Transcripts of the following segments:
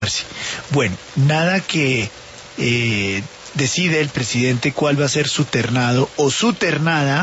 14. Bueno, nada que decide el presidente cuál va a ser su ternado o su ternada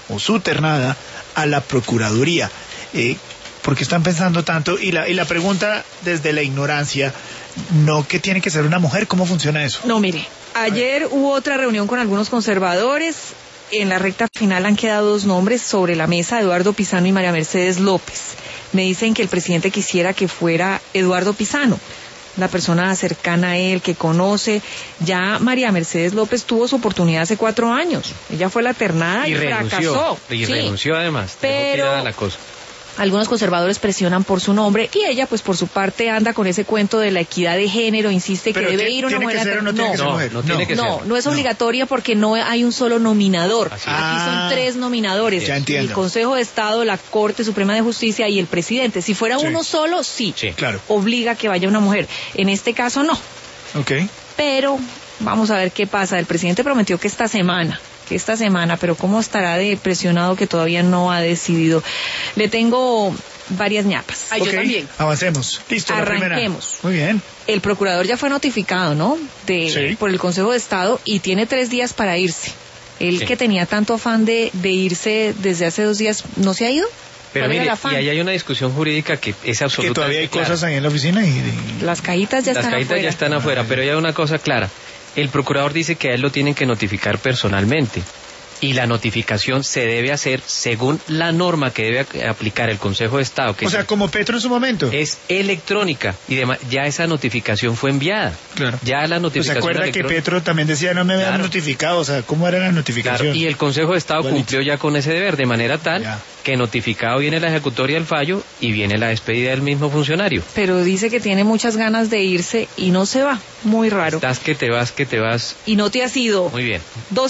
a la Procuraduría. Porque están pensando tanto, y la pregunta desde la ignorancia, no que tiene que ser una mujer, ¿cómo funciona eso? No, mire, ayer hubo otra reunión con algunos conservadores. En la recta final han quedado dos nombres sobre la mesa, Eduardo Pisano y María Mercedes López. Me dicen que el presidente quisiera que fuera Eduardo Pisano, la persona cercana a él, que conoce. Ya María Mercedes López tuvo su oportunidad hace 4 años. Ella fue la ternada y fracasó. Y renunció además. Pero la cosa. Algunos conservadores presionan por su nombre y ella, pues por su parte, anda con ese cuento de la equidad de género, insiste que debe ir una mujer. No es obligatoria porque no hay un solo nominador. Aquí son 3 nominadores. Ya entiendo. El Consejo de Estado, la Corte Suprema de Justicia y el presidente. Si fuera uno solo, sí, claro, obliga que vaya una mujer. En este caso, no. Okay. Pero vamos a ver qué pasa. El presidente prometió que esta semana, pero cómo estará de presionado que todavía no ha decidido. Le tengo varias ñapas. Yo también. Avancemos. Listo, arranquemos. La primera. Muy bien. El procurador ya fue notificado, ¿no? Por el Consejo de Estado y tiene 3 días para irse. Él que tenía tanto afán de irse desde hace 2 días, ¿no se ha ido? Pero mire, y ahí hay una discusión jurídica que es absolutamente que todavía hay cosas ahí en la oficina las cajitas ya están afuera, pero hay una cosa clara. El procurador dice que a él lo tienen que notificar personalmente y la notificación se debe hacer según la norma que debe aplicar el Consejo de Estado. Que como Petro en su momento. Es electrónica y ya esa notificación fue enviada. Claro. Ya la notificación. ¿Se acuerda que Petro también decía no me habían notificado? O sea, ¿cómo era la notificación? Claro. Y el Consejo de Estado cumplió ya con ese deber, de manera tal que notificado viene la ejecutoria del fallo y viene la despedida del mismo funcionario. Pero dice que tiene muchas ganas de irse y no se va. Muy raro. Estás que te vas. Y no te has ido. Muy bien.